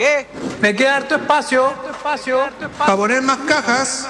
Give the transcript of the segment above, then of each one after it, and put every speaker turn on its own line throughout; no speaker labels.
qué?
Me queda harto espacio.
Para poner más cajas.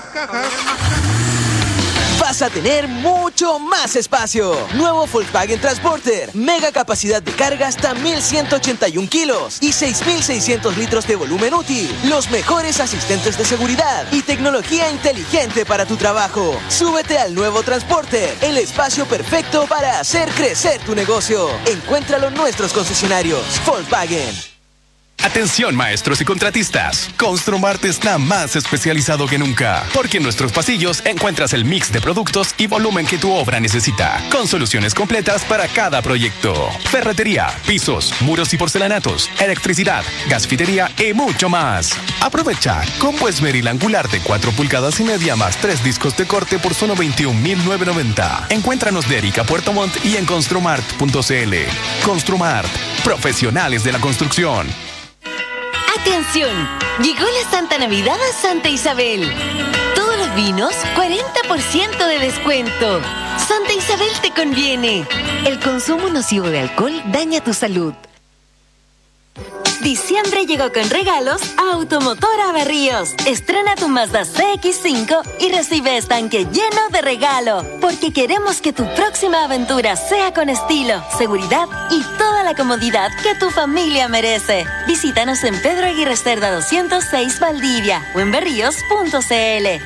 Vas a tener mucho más espacio. Nuevo Volkswagen Transporter. Mega capacidad de carga hasta 1.181 kilos y 6.600 litros de volumen útil. Los mejores asistentes de seguridad y tecnología inteligente para tu trabajo. Súbete al nuevo Transporter, el espacio perfecto para hacer crecer tu negocio. Encuéntralo en nuestros concesionarios. Volkswagen.
Atención maestros y contratistas, Construmart está más especializado que nunca, porque en nuestros pasillos encuentras el mix de productos y volumen que tu obra necesita, con soluciones completas para cada proyecto. Ferretería, pisos, muros y porcelanatos, electricidad, gasfitería y mucho más. Aprovecha combo Esmeril angular de 4 pulgadas y media más 3 discos de corte por solo 21.990. Encuéntranos de Erika Puerto Montt y en construmart.cl. Construmart, profesionales de la construcción.
¡Atención! Llegó la Santa Navidad a Santa Isabel. Todos los vinos, 40% de descuento. Santa Isabel te conviene. El consumo nocivo de alcohol daña tu salud. Diciembre llegó con regalos a Automotora Berríos. Estrena tu Mazda CX-5 y recibe estanque lleno de regalo. Porque queremos que tu próxima aventura sea con estilo, seguridad y toda la comodidad que tu familia merece. Visítanos en Pedro Aguirre Cerda 206 Valdivia o en berríos.cl.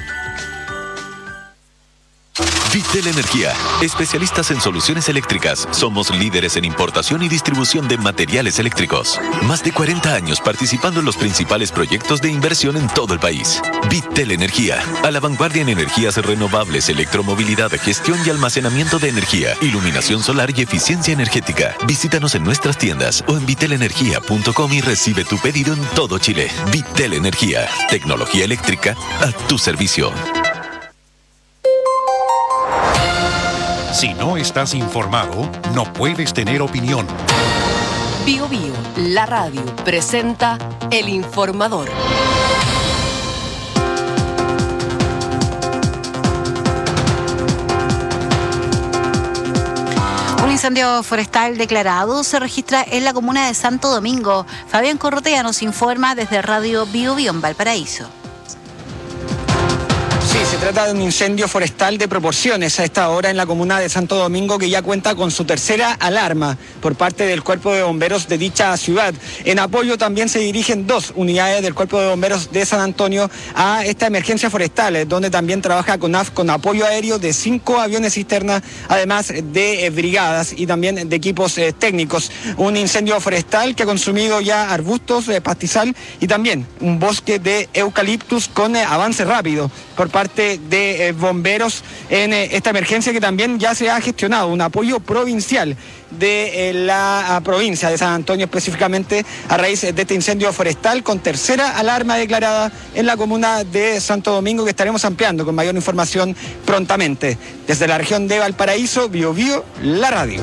Vitel Energía, especialistas en soluciones eléctricas. Somos líderes en importación y distribución de materiales eléctricos. Más de 40 años participando en los principales proyectos de inversión en todo el país. Vitel Energía, a la vanguardia en energías renovables, electromovilidad, gestión y almacenamiento de energía, iluminación solar y eficiencia energética. Visítanos en nuestras tiendas o en vitelenergia.com y recibe tu pedido en todo Chile. Vitel Energía, tecnología eléctrica a tu servicio.
Si no estás informado, no puedes tener opinión.
Bio Bio, la radio, presenta El Informador.
Un incendio forestal declarado se registra en la comuna de Santo Domingo. Fabián Corrotea nos informa desde Radio Bio Bio en Valparaíso.
Sí, se trata de un incendio forestal de proporciones a esta hora en la comuna de Santo Domingo, que ya cuenta con su tercera alarma por parte del Cuerpo de Bomberos de dicha ciudad. En apoyo también se dirigen 2 unidades del Cuerpo de Bomberos de San Antonio a esta emergencia forestal, donde también trabaja CONAF con apoyo aéreo de 5 aviones cisterna, además de brigadas y también de equipos técnicos. Un incendio forestal que ha consumido ya arbustos, pastizal y también un bosque de eucaliptus con avance rápido por parte de bomberos en esta emergencia, que también ya se ha gestionado un apoyo provincial de la provincia de San Antonio, específicamente a raíz de este incendio forestal, con tercera alarma declarada en la comuna de Santo Domingo, que estaremos ampliando con mayor información prontamente. Desde la región de Valparaíso, Bio Bio, la radio.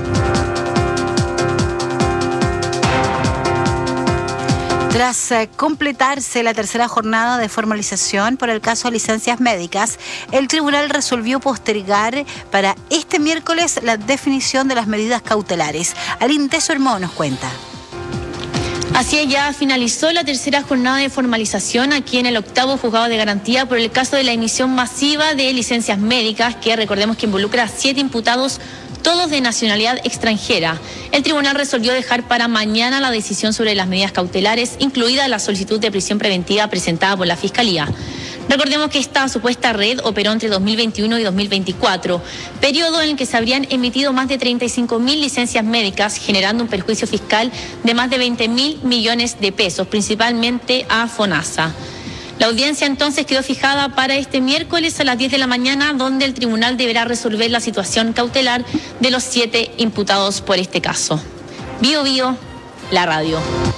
Tras completarse la tercera jornada de formalización por el caso de licencias médicas, el tribunal resolvió postergar para este miércoles la definición de las medidas cautelares. Aline Teso Hermón nos cuenta.
Así es, ya finalizó la tercera jornada de formalización aquí en el 8º Juzgado de Garantía por el caso de la emisión masiva de licencias médicas, que recordemos que involucra a 7 imputados, todos de nacionalidad extranjera. El tribunal resolvió dejar para mañana la decisión sobre las medidas cautelares, incluida la solicitud de prisión preventiva presentada por la Fiscalía. Recordemos que esta supuesta red operó entre 2021 y 2024, periodo en el que se habrían emitido más de 35.000 licencias médicas, generando un perjuicio fiscal de más de 20.000 millones de pesos, principalmente a FONASA. La audiencia entonces quedó fijada para este miércoles a las 10 de la mañana, donde el tribunal deberá resolver la situación cautelar de los 7 imputados por este caso. Bio Bio, la radio.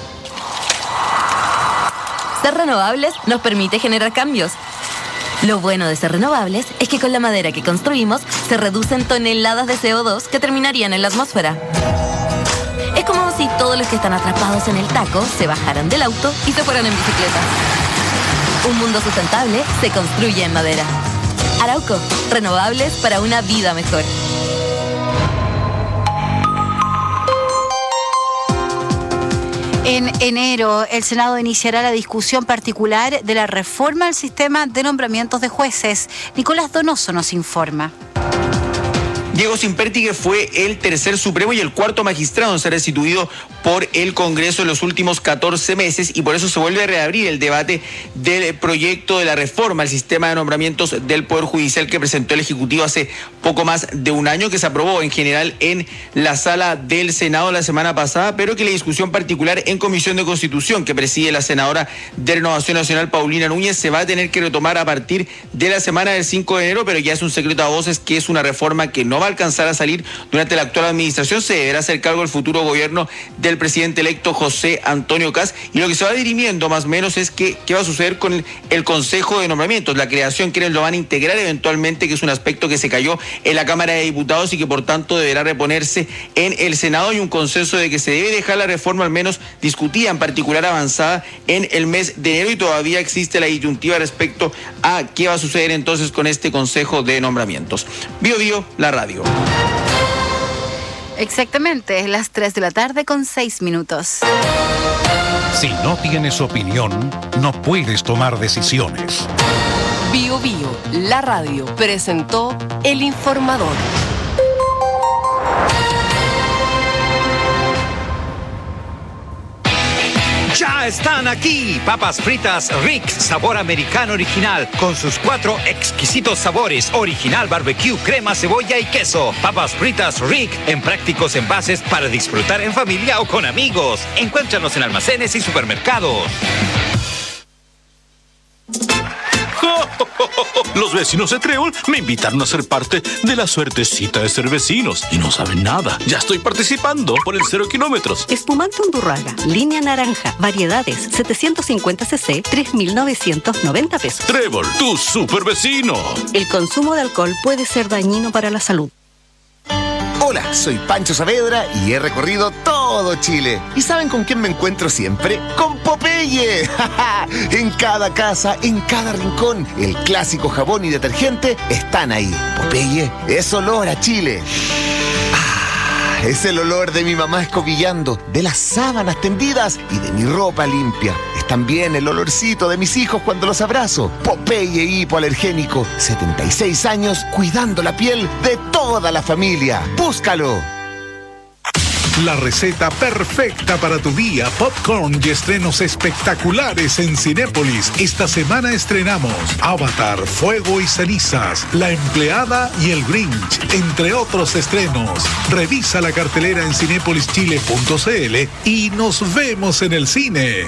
Ser renovables nos permite generar cambios. Lo bueno de ser renovables es que con la madera que construimos se reducen toneladas de CO2 que terminarían en la atmósfera. Es como si todos los que están atrapados en el taco se bajaran del auto y se fueran en bicicleta. Un mundo sustentable se construye en madera. Arauco, renovables para una vida mejor.
En enero, el Senado iniciará la discusión particular de la reforma al sistema de nombramientos de jueces. Nicolás Donoso nos informa.
Diego Simperti fue el tercer supremo y el cuarto magistrado en ser destituido por el Congreso en los últimos 14 meses y por eso se vuelve a reabrir el debate del proyecto de la reforma al sistema de nombramientos del Poder Judicial que presentó el Ejecutivo hace poco más de un año, que se aprobó en general en la sala del Senado la semana pasada, pero que la discusión particular en Comisión de Constitución que preside la senadora de Renovación Nacional, Paulina Núñez, se va a tener que retomar a partir de la semana del 5 de enero, pero ya es un secreto a voces que es una reforma que no va a alcanzar a salir durante la actual administración. Se deberá hacer cargo el futuro gobierno del presidente electo José Antonio Kast, y lo que se va dirimiendo más o menos es qué va a suceder con el Consejo de Nombramientos, la creación, quienes lo van a integrar eventualmente, que es un aspecto que se cayó en la Cámara de Diputados y que por tanto deberá reponerse en el Senado. Hay un consenso de que se debe dejar la reforma al menos discutida, en particular avanzada, en el mes de enero, y todavía existe la disyuntiva respecto a qué va a suceder entonces con este Consejo de Nombramientos. Bio Bio, la radio.
Exactamente, las 3 de la tarde con 6 minutos.
Si no tienes opinión, no puedes tomar decisiones.
Bio Bio, la radio, presentó El Informador.
Ya están aquí, papas fritas Rick, sabor americano original, con sus 4 exquisitos sabores, original, barbecue, crema, cebolla y queso. Papas fritas Rick, en prácticos envases para disfrutar en familia o con amigos. Encuéntranos en almacenes y supermercados.
Los vecinos de Trébol me invitaron a ser parte de la suertecita de ser vecinos y no saben nada. Ya estoy participando por el 0 kilómetros.
Espumante Undurraga, línea naranja, variedades, 750 cc, 3.990 pesos.
Trébol, tu super vecino.
El consumo de alcohol puede ser dañino para la salud.
Hola, soy Pancho Saavedra y he recorrido todo Chile. ¿Y saben con quién me encuentro siempre? ¡Con Popeye! En cada casa, en cada rincón, el clásico jabón y detergente están ahí. Popeye es olor a Chile. Es el olor de mi mamá escobillando, de las sábanas tendidas y de mi ropa limpia. Es también el olorcito de mis hijos cuando los abrazo. Popeye hipoalergénico, 76 años cuidando la piel de toda la familia. ¡Búscalo!
La receta perfecta para tu día, popcorn y estrenos espectaculares en Cinépolis. Esta semana estrenamos Avatar, Fuego y Cenizas, La Empleada y El Grinch, entre otros estrenos. Revisa la cartelera en cinepolischile.cl y nos vemos en el cine.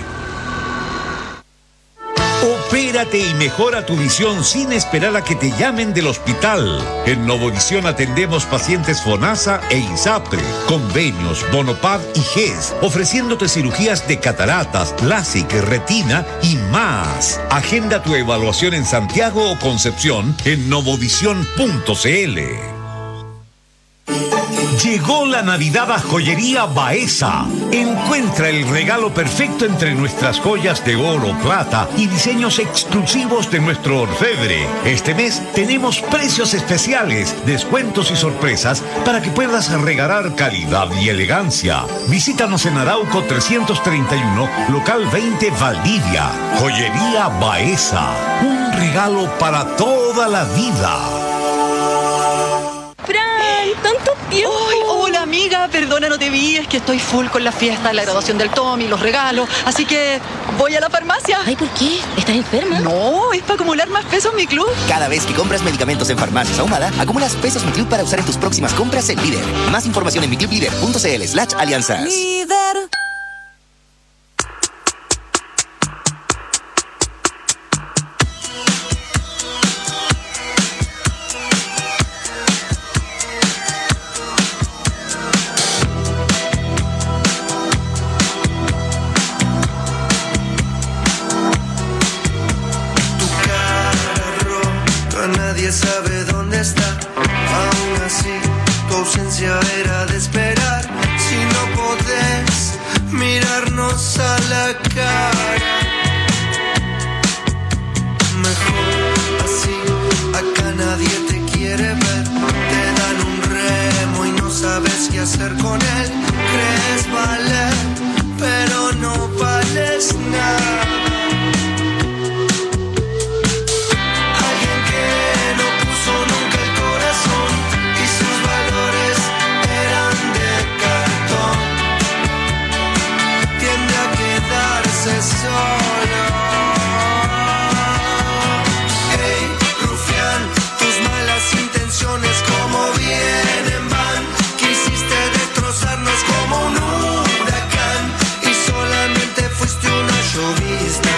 Opérate y mejora tu visión sin esperar a que te llamen del hospital. En Novovisión atendemos pacientes FONASA e ISAPRE, convenios, Bonopad y GES, ofreciéndote cirugías de cataratas, LASIK, retina y más. Agenda tu evaluación en Santiago o Concepción en novovisión.cl. Llegó la Navidad a Joyería Baeza. Encuentra el regalo perfecto entre nuestras joyas de oro, plata y diseños exclusivos de nuestro orfebre. Este mes tenemos precios especiales, descuentos y sorpresas para que puedas regalar calidad y elegancia. Visítanos en Arauco 331, local 20 Valdivia. Joyería Baeza. Un regalo para toda la vida.
¡Tanto tiempo! ¡Ay, hola amiga! Perdona, no te vi, es que estoy full con la fiesta, la graduación del Tommy, los regalos, así que voy a la farmacia.
Ay, ¿por qué? ¿Estás enferma?
No, es para acumular más pesos en mi club.
Cada vez que compras medicamentos en Farmacias Ahumada, acumulas pesos Mi Club para usar en tus próximas compras en Líder. Más información en miclublider.cl/alianzas.
Líder.
Sabe dónde está, aún así tu ausencia era de esperar. Si no podés mirarnos a la cara, mejor así, acá nadie te quiere ver. Te dan un remo y no sabes qué hacer con él. Crees valer, pero no solo. Hey, rufián, tus malas intenciones como vienen van. Quisiste destrozarnos como un huracán y solamente fuiste una llovizna.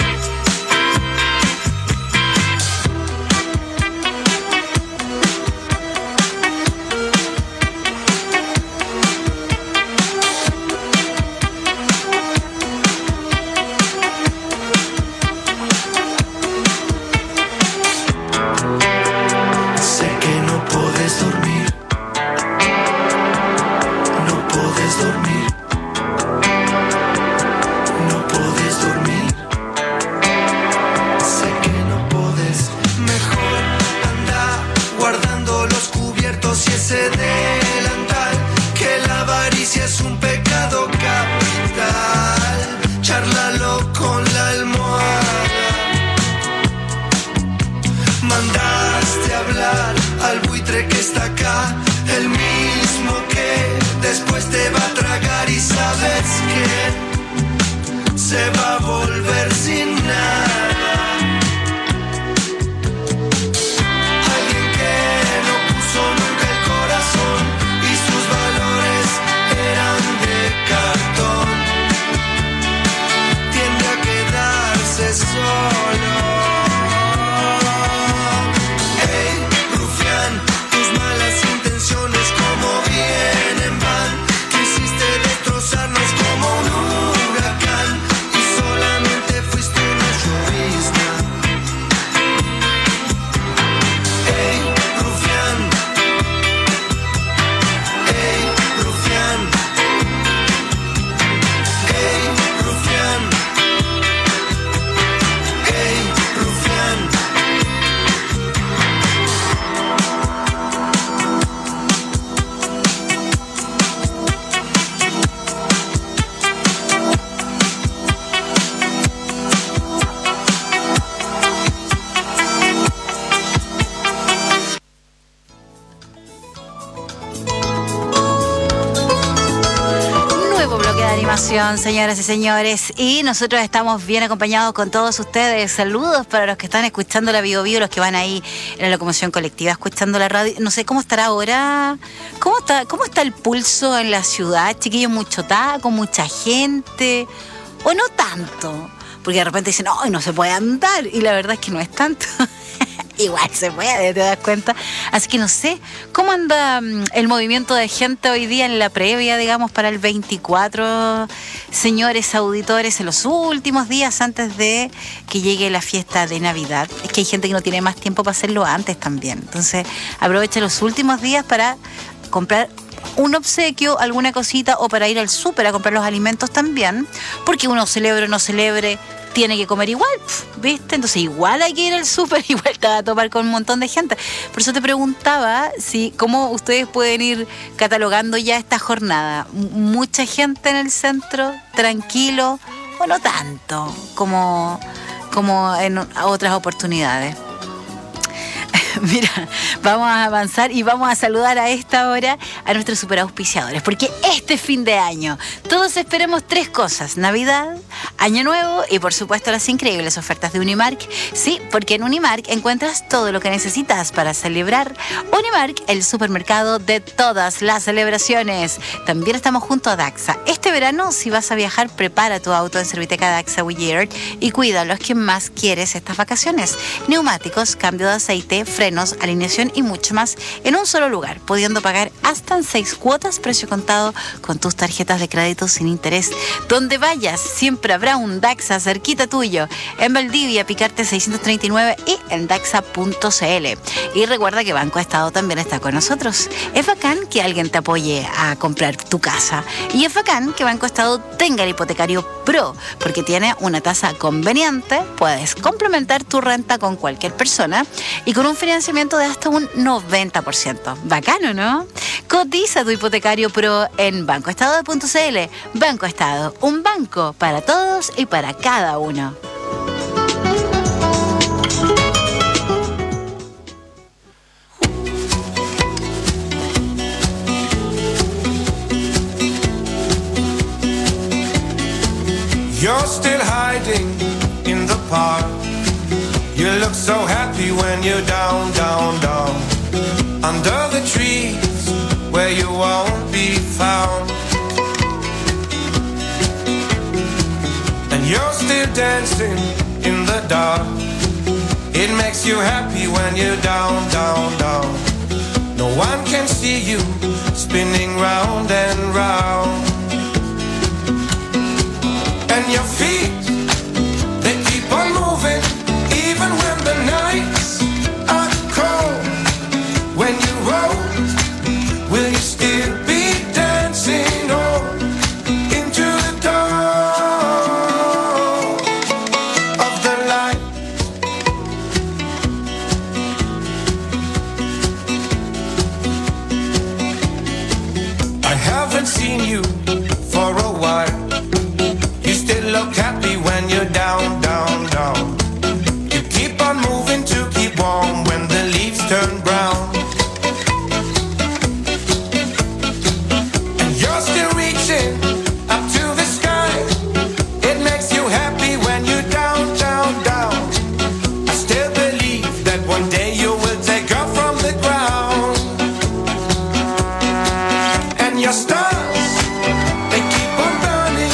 Sé que no puedes dormir. No puedes dormir. No puedes dormir. Sé que no puedes. Mejor anda guardando los cubiertos y ese delantal. Que la avaricia es un pecado capital. Chárlalo con la almohada. Mandaste hablar al buitre que está acá, el mismo que después te va a tragar y sabes que se va a volver sin nada. Alguien que no puso nunca el corazón y sus valores eran de cartón, tiende a quedarse solo. Como vienen van, quisiste destrozarnos como un huracán y solamente fuiste una llovizna. Ey, rufián. Ey, rufián. Ey, rufián. Ey, rufián.
Nuevo bloque de animación, señoras y señores, y nosotros estamos bien acompañados con todos ustedes. Saludos para los que están escuchando la Bio Bio, los que van ahí en la locomoción colectiva escuchando la radio. No sé cómo estará ahora. ¿Cómo está el pulso en la ciudad, chiquillos? ¿Mucho taco, mucha gente o no tanto? Porque de repente dicen, no se puede andar, y la verdad es que no es tanto. Igual se puede, te das cuenta. Así que no sé, ¿cómo anda el movimiento de gente hoy día en la previa, digamos, para el 24, señores auditores, en los últimos días antes de que llegue la fiesta de Navidad? Es que hay gente que no tiene más tiempo para hacerlo antes también. Entonces, aprovecha los últimos días para comprar un obsequio, alguna cosita, o para ir al súper a comprar los alimentos también, porque uno celebre o no celebre, tiene que comer igual, ¿viste? Entonces igual hay que ir al súper, igual te va a topar con un montón de gente. Por eso te preguntaba cómo ustedes pueden ir catalogando ya esta jornada. ¿Mucha gente en el centro, tranquilo, o no tanto como en otras oportunidades? Mira, vamos a avanzar y vamos a saludar a esta hora a nuestros superauspiciadores, porque este fin de año todos esperemos 3 cosas: Navidad, Año Nuevo y por supuesto las increíbles ofertas de Unimark. Sí, porque en Unimark encuentras todo lo que necesitas para celebrar. Unimark, el supermercado de todas las celebraciones. También estamos junto a Daxa. Este verano, si vas a viajar, prepara tu auto en Serviteca Daxa Goodyear y cuida a los que más quieres estas vacaciones. Neumáticos, cambio de aceite, frenos, alineación y mucho más en un solo lugar, pudiendo pagar hasta en 6 cuotas, precio contado, con tus tarjetas de crédito sin interés. Donde vayas, siempre habrá un Daxa cerquita tuyo. En Valdivia, Picarte 639 y en daxa.cl. Y recuerda que Banco Estado también está con nosotros. Es bacán que alguien te apoye a comprar tu casa. Y es bacán que Banco Estado tenga el hipotecario Pro, porque tiene una tasa conveniente. Puedes complementar tu renta con cualquier persona y con un financiamiento de hasta un 90%. Bacano, ¿no? Cotiza tu hipotecario Pro en bancoestado.cl. Banco Estado, un banco para todos y para cada uno.
You're still hiding in the park. You look so happy when you're down, down, down. Under the trees where you won't be found. And you're still dancing in the dark. It makes you happy when you're down, down, down. No one can see you spinning round and round. And your feet, they keep on moving, even when the nights are cold. When you roll, will you still be dancing on into the dawn of the light? I haven't seen you for a while. You still look happy when you're down, down, down. You keep on moving to keep warm when the leaves turn brown. And you're still reaching up to the sky. It makes you happy when you're down, down, down. I still believe that one day you will take off from the ground. And your stars, they keep on burning.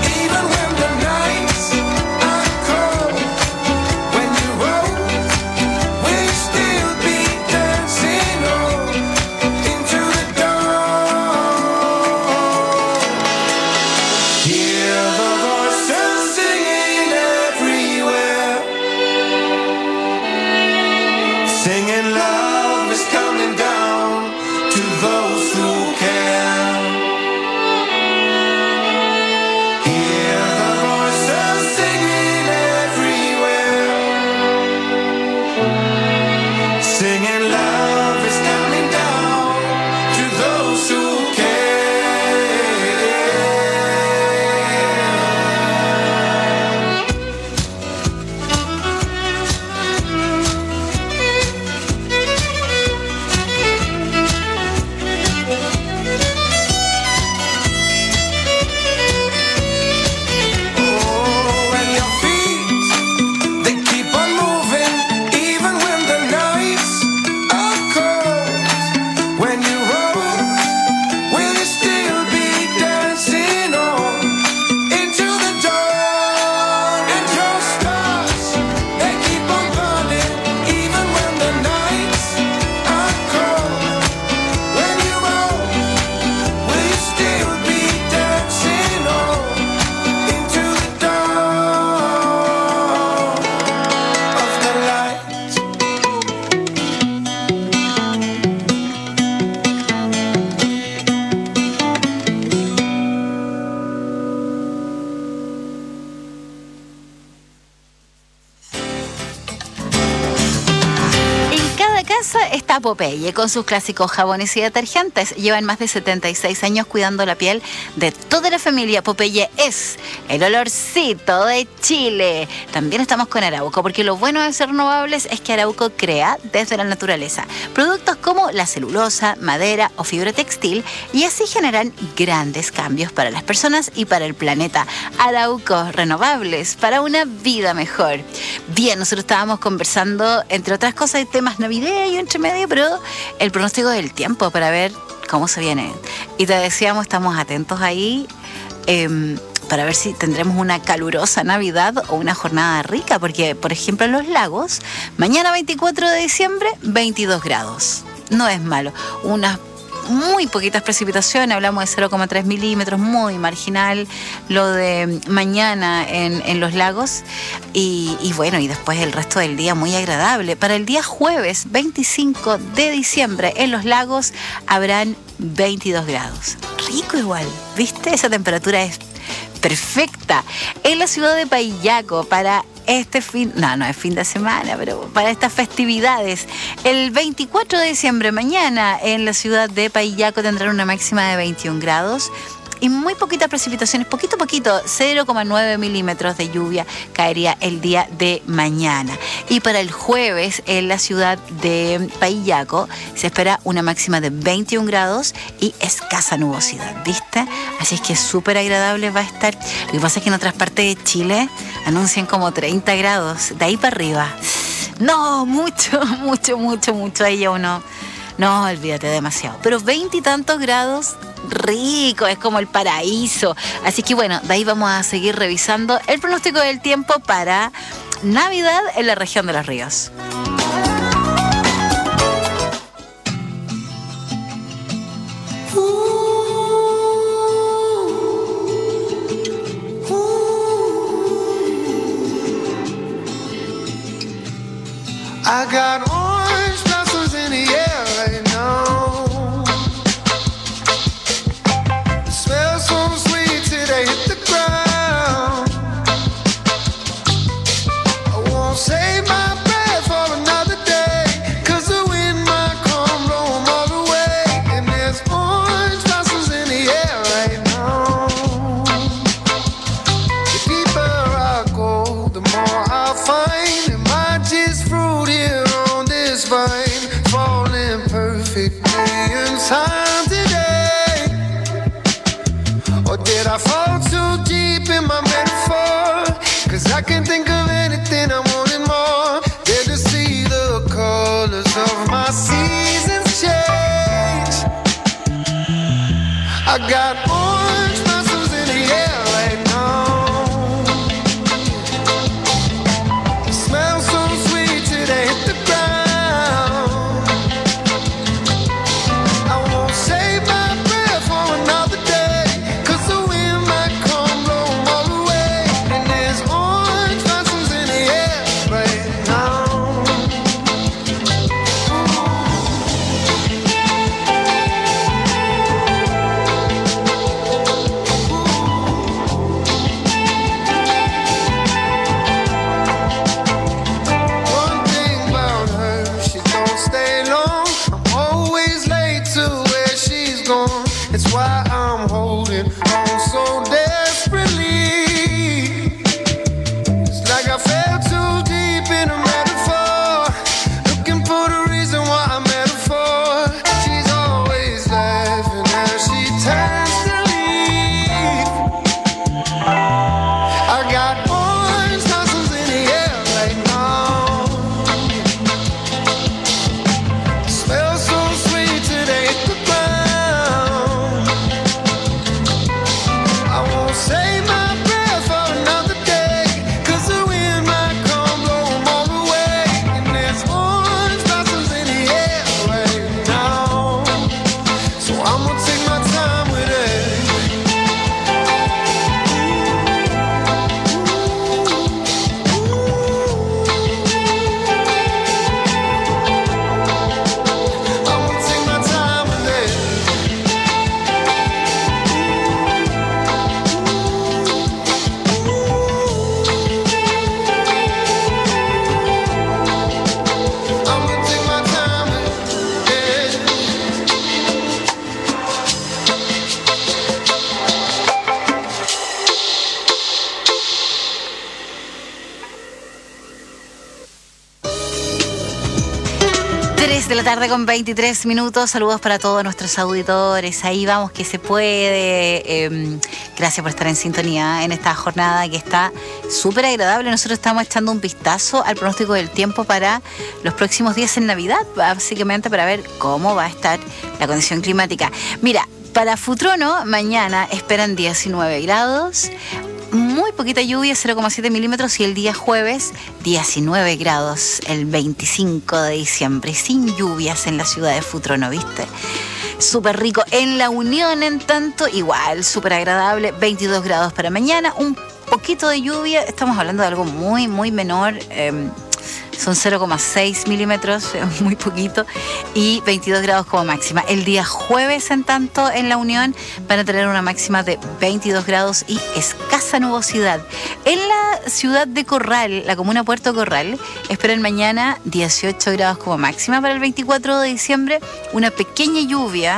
Está Popeye con sus clásicos jabones y detergentes. Llevan más de 76 años cuidando la piel de toda la familia. Popeye es el olorcito de Chile. También estamos con Arauco, porque lo bueno de ser renovables es que Arauco crea desde la naturaleza productos como la celulosa, madera o fibra textil, y así generan grandes cambios para las personas y para el planeta. Arauco, renovables para una vida mejor. Bien, nosotros estábamos conversando, entre otras cosas, de temas navideños entre medio, pero el pronóstico del tiempo para ver cómo se viene. Y te decíamos, estamos atentos ahí para ver si tendremos una calurosa Navidad o una jornada rica, porque, por ejemplo, en Los Lagos, mañana 24 de diciembre, 22 grados. No es malo. Unas muy poquitas precipitaciones, hablamos de 0,3 milímetros, muy marginal lo de mañana en Los Lagos, y bueno, y después el resto del día muy agradable. Para el día jueves 25 de diciembre en Los Lagos habrán 22 grados. Rico igual, ¿viste? Esa temperatura es perfecta. En la ciudad de Payaco para este no es fin de semana, pero para estas festividades, el 24 de diciembre, mañana, en la ciudad de Payaco tendrán una máxima de 21 grados y muy poquitas precipitaciones, poquito, 0,9 milímetros de lluvia caería el día de mañana. Y para el jueves en la ciudad de Payaco se espera una máxima de 21 grados y escasa nubosidad, ¿viste? Así es que súper agradable va a estar. Lo que pasa es que en otras partes de Chile anuncian como 30 grados, de ahí para arriba. No, mucho. Ahí ya uno, no, olvídate, demasiado. Pero 20 y tantos grados, rico, es como el paraíso. Así que bueno, de ahí vamos a seguir revisando el pronóstico del tiempo para Navidad en la región de Los Ríos.
I got orange blossoms in the air right now. It smells so sweet till they hit the ground. I won't save my breath for another day, 'cause the wind might come blow 'em all away. And there's orange blossoms in the air right now. The deeper I go, the more I find it might just fruit here on this vine, falling perfectly in time today. Or did I fall too deep in my metaphor? 'Cause I can think of anything I wanted more than to see the colors of my seasons change. I got orange blossoms in the air right now. It smells so sweet till they hit the ground. I won't save my breath for another day, 'cause the wind might come blow 'em all away. And there's orange blossoms in the air right now. One thing about her, she don't stay long. I'm always late to where she's gone. It's why I'm holding on so desperately. It's like I fell too deep in a metaphor, looking for the reason why I met her for. She's always laughing as she turns to leave. I got orange blossoms in the air right now. Smells so sweet till they hit the ground. I won't save my breath for another day, 'cause the wind might come blow 'em all away. And there's orange blossoms in the air right now. So I'm gonna take my time with it. I'm gonna take my time with it. I'm gonna take my time with it.
De la tarde con 23 minutos. Saludos para todos nuestros auditores. Ahí vamos que se puede. Gracias por estar en sintonía en esta jornada que está súper agradable. Nosotros estamos echando un vistazo al pronóstico del tiempo para los próximos días en Navidad, básicamente para ver cómo va a estar la condición climática. Mira, para Futrono mañana esperan 19 grados. Muy poquita lluvia, 0,7 milímetros, y el día jueves 19 grados, el 25 de diciembre, sin lluvias en la ciudad de Futrono, ¿viste? Súper rico. En La Unión, en tanto, igual, súper agradable, 22 grados para mañana, un poquito de lluvia, estamos hablando de algo muy, muy menor, son 0,6 milímetros, muy poquito, y 22 grados como máxima. El día jueves, en tanto, en La Unión van a tener una máxima de 22 grados y escasa nubosidad. En la ciudad de Corral, la comuna Puerto Corral, esperan mañana 18 grados como máxima para el 24 de diciembre, una pequeña lluvia,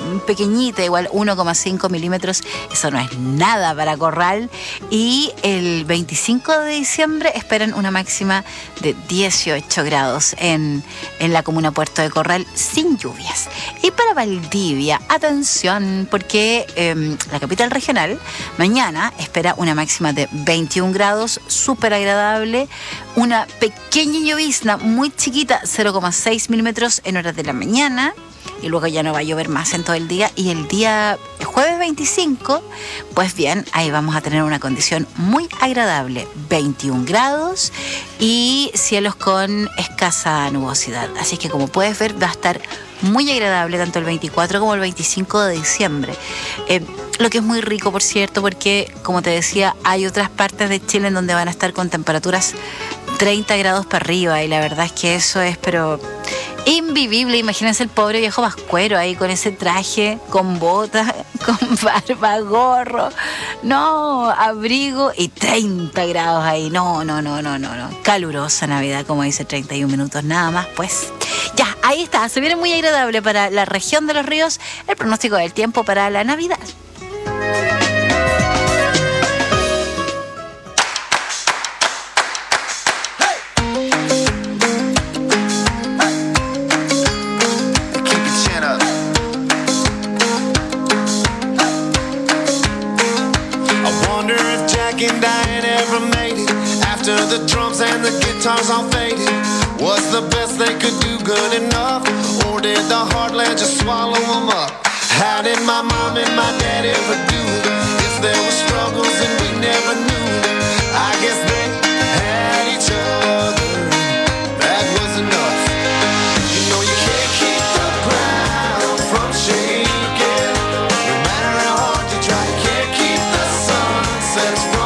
pequeñita, igual 1,5 milímetros. Eso no es nada para Corral. Y el 25 de diciembre esperan una máxima de 18 grados en la comuna Puerto de Corral, sin lluvias. Y para Valdivia, atención, porque la capital regional mañana espera una máxima de 21 grados, súper agradable, una pequeña llovizna muy chiquita, 0,6 milímetros en horas de la mañana, y luego ya no va a llover más en todo el día. Y el día jueves 25, pues bien, ahí vamos a tener una condición muy agradable, 21 grados y cielos con escasa nubosidad. Así que como puedes ver, va a estar muy agradable tanto el 24 como el 25 de diciembre. Lo que es muy rico, por cierto, porque, como te decía, hay otras partes de Chile en donde van a estar con temperaturas 30 grados para arriba, y la verdad es que eso es, pero invivible. Imagínense el pobre viejo Pascuero ahí con ese traje, con botas, con barba, gorro, no, abrigo y 30 grados ahí. No. Calurosa Navidad, como dice 31 minutos, nada más, pues. Ya, ahí está, se viene muy agradable para la región de Los Ríos el pronóstico del tiempo para la Navidad.
And Diane ever made it after the drums and the guitars all faded. Was the best they could do good enough, or did the heartland just swallow them up? How did my mom and my dad ever do it? If there were struggles and we never knew it, I guess they had each other. That was enough. You know you can't keep the ground from shaking, no matter how hard you try. You can't keep the sunsets from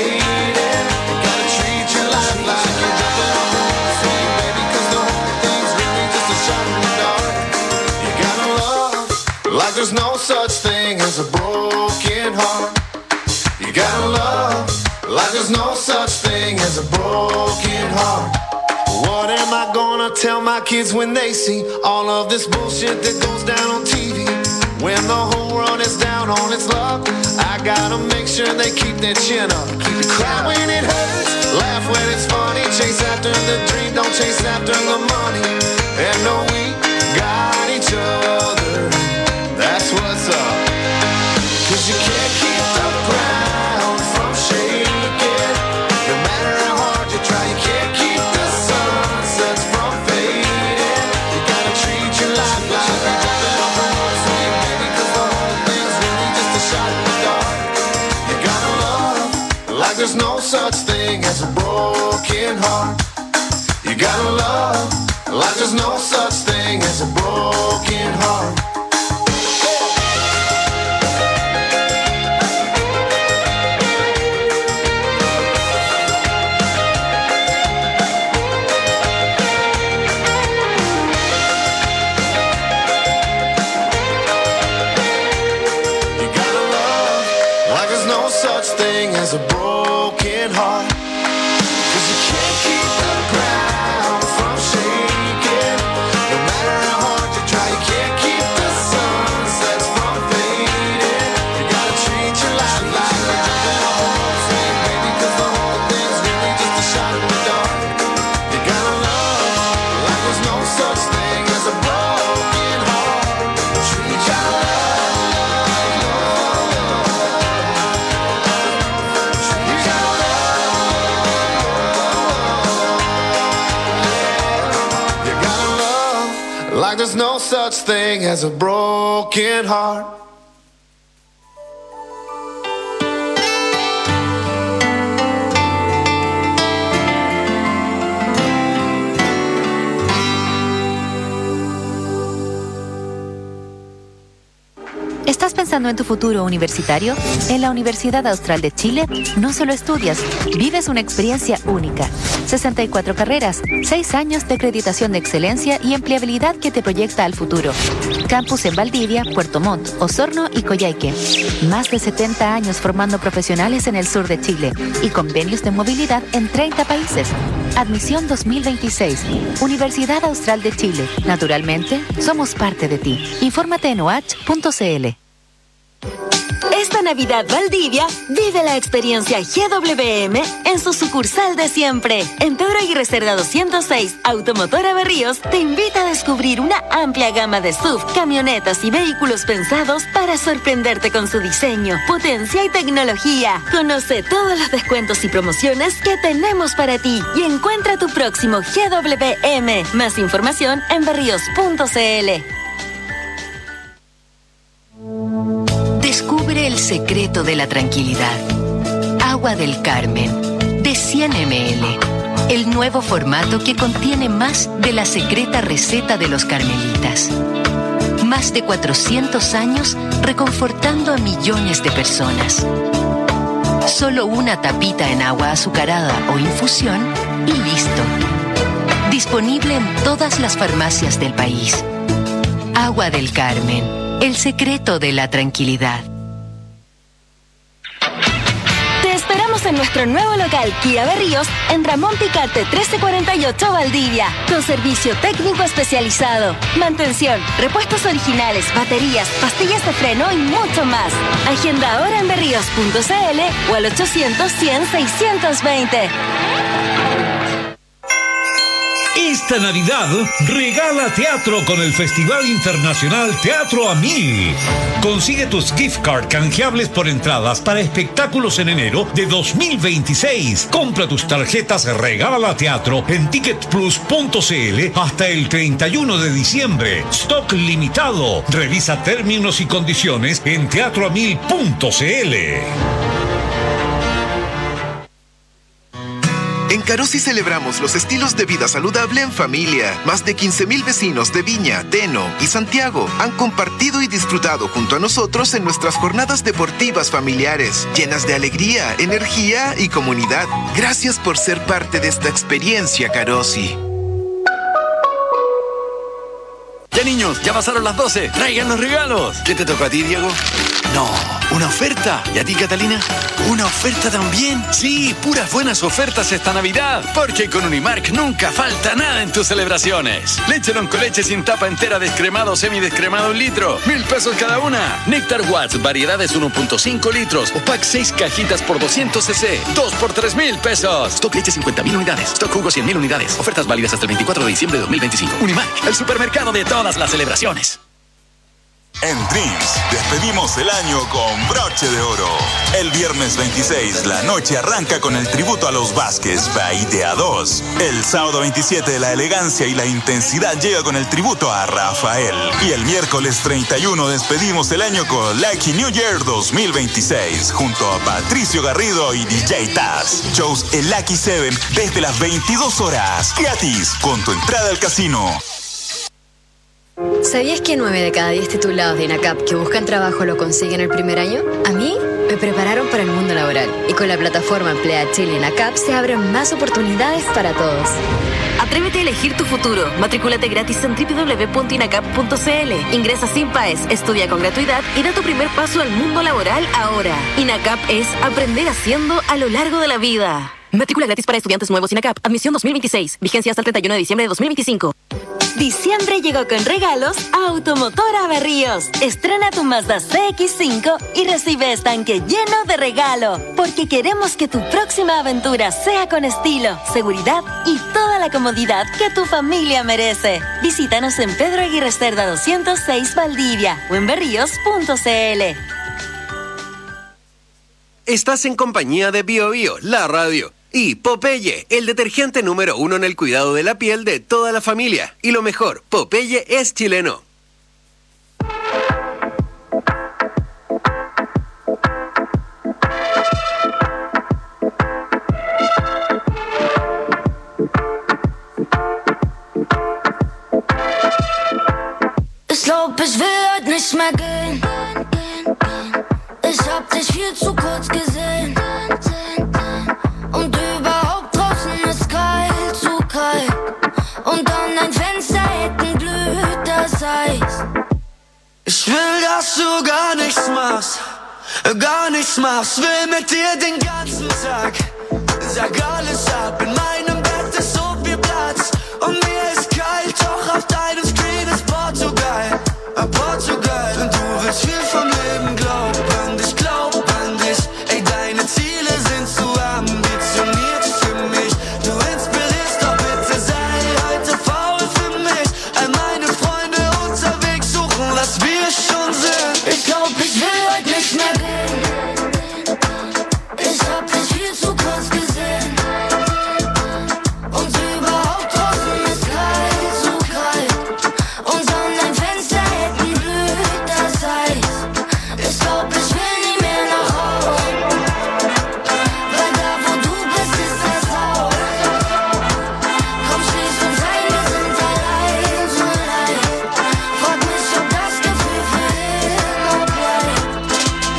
there's no such thing as a broken heart. You gotta love like there's no such thing as a broken heart. What am I gonna tell my kids when they see all of this bullshit that goes down on TV? When the whole world is down on its luck, I gotta make sure they keep their chin up. Cry when it hurts, laugh when it's funny. Chase after the dream, don't chase after the money. And no, we got each other. That's what's up. 'Cause you can't keep the ground from shaking, no matter how hard you try. You can't keep the sunsets from fading. You gotta treat your life like you're jumping off a horse, baby, 'cause the whole thing's really just a shot in the dark. You gotta love like there's no such thing as a broken heart. You gotta love like there's no such thing as a broken heart. As a broken heart, 'cause you can't keep the ground from shaking, no matter how hard you try. You can't keep the sunsets from fading. You gotta treat your life like you're jumping off a horse, baby, 'cause the whole thing's really just a shot in the dark. You gotta love like there's no such thing as a broken heart. Treat your love. Like there's no such thing as a broken heart.
¿Estás pensando
pensando en tu futuro universitario? En la Universidad Austral de Chile no solo estudias, vives una experiencia única. 64 carreras, 6 años de acreditación de excelencia y empleabilidad que te proyecta al futuro. Campus en Valdivia, Puerto Montt, Osorno y Coyhaique. Más de 70 años formando profesionales en el sur de Chile y convenios de movilidad en 30 países. Admisión 2026. Universidad Austral de Chile. Naturalmente, somos parte de ti. Infórmate en oach.cl.
Esta Navidad Valdivia, vive la experiencia GWM en su sucursal de siempre. En Pedro Aguirre Cerda 206, Automotora Berríos te invita a descubrir una amplia gama de SUV, camionetas y vehículos pensados para sorprenderte con su diseño, potencia y tecnología. Conoce todos los descuentos y promociones que tenemos para ti y encuentra tu próximo GWM. Más información en berríos.cl.
Descubre el secreto de la tranquilidad. Agua del Carmen, de 100 ml. El nuevo formato que contiene más de la secreta receta de los carmelitas. Más de 400 años reconfortando a millones de personas. Solo una tapita en agua azucarada o infusión y listo. Disponible en todas las farmacias del país. Agua del Carmen. El secreto de la tranquilidad.
Te esperamos en nuestro nuevo local Kia Berríos en Ramón Picarte 1348 Valdivia, con servicio técnico especializado, mantención, repuestos originales, baterías, pastillas de freno y mucho más. Agenda ahora en berríos.cl o al 800-100-620.
Esta Navidad regala teatro con el Festival Internacional Teatro a 1000. Consigue tus gift card canjeables por entradas para espectáculos en enero de 2026. Compra tus tarjetas Regala Teatro en ticketplus.cl hasta el 31 de diciembre. Stock limitado. Revisa términos y condiciones en teatroa1000.cl.
En Carosi celebramos los estilos de vida saludable en familia. Más de 15,000 vecinos de Viña, Teno y Santiago han compartido y disfrutado junto a nosotros en nuestras jornadas deportivas familiares, llenas de alegría, energía y comunidad. Gracias por ser parte de esta experiencia, Carosi.
Ya niños, ya pasaron las 12. Traigan los regalos. ¿Qué te tocó a ti, Diego? No, una oferta. ¿Y a ti, Catalina? ¿Una oferta también? Sí, puras buenas ofertas esta Navidad. Porque con Unimark nunca falta nada en tus celebraciones. Leche con leche sin tapa entera, descremado o semidescremado 1 litro. 1,000 pesos cada una. Néctar Watts, variedades 1.5 litros. O pack 6 cajitas por 200 cc. 2 por 3,000 pesos. Stock leche 50,000 unidades. Stock jugo 100,000 unidades. Ofertas válidas hasta el 24 de diciembre de 2025. Unimark, el supermercado de todas las celebraciones.
En Dreams, despedimos el año con broche de oro. El viernes 26, la noche arranca con el tributo a los Vázquez by de A2. El sábado 27, la elegancia y la intensidad llega con el tributo a Rafael. Y el miércoles 31, despedimos el año con Lucky New Year 2026, junto a Patricio Garrido y DJ Taz. Shows el Lucky 7 desde las 22 horas, gratis, con tu entrada al casino.
¿Sabías que 9 de cada 10 titulados de INACAP que buscan trabajo lo consiguen el primer año? A mí me prepararon para el mundo laboral y con la plataforma Emplea Chile INACAP se abren más oportunidades para todos.
Atrévete a elegir tu futuro. Matricúlate gratis en www.inacap.cl. Ingresa sin PAES, estudia con gratuidad y da tu primer paso al mundo laboral ahora. INACAP es aprender haciendo a lo largo de la vida. Matrícula gratis para estudiantes nuevos INACAP. Admisión 2026. Vigencia hasta el 31 de diciembre de 2025. Diciembre llegó con regalos a Automotora Berríos. Estrena tu Mazda CX-5 y recibe estanque lleno de regalo. Porque queremos que tu próxima aventura sea con estilo, seguridad y toda la comodidad que tu familia merece. Visítanos en Pedro Aguirre Cerda 206 Valdivia o en berríos.cl.
Estás en compañía de Bio Bio, la radio. Y Popeye, el detergente número 1 en el cuidado de la piel de toda la familia. Y lo mejor, Popeye es chileno.
Das Lob, es wird nicht mehr gehen.
viel zu kurz gesehen. Und überhaupt draußen ist kalt, zu kalt. Und an dein Fensterhecken glüht das Eis.
Ich will, dass du gar nichts machst. Will mit dir den ganzen Tag. Sag alles ab, in meinem Bett ist so viel Platz. Und mir ist kalt, doch auf deinem Screen ist Portugal. Portugal. Und du willst viel vom Leben, glaub an dich. Ey, deine Ziele sind zu ambitioniert für mich. Du inspirierst, doch bitte sei heute faul für mich. All meine Freunde unterwegs suchen, was wir schon sind.
Ich glaub, ich will heute nicht mehr gehen. Ich hab dich viel zu kurz gesehen. Und überhaupt draußen ist kalt, zu kalt. Und an dein Fensterhecken blüht das Eis. Ich glaub, ich will nie mehr nach Hause. Weil da, wo du bist, ist das Haus. Komm, schließ uns ein, wir sind allein, so allein. Frag mich, ob das Gefühl für immer bleibt.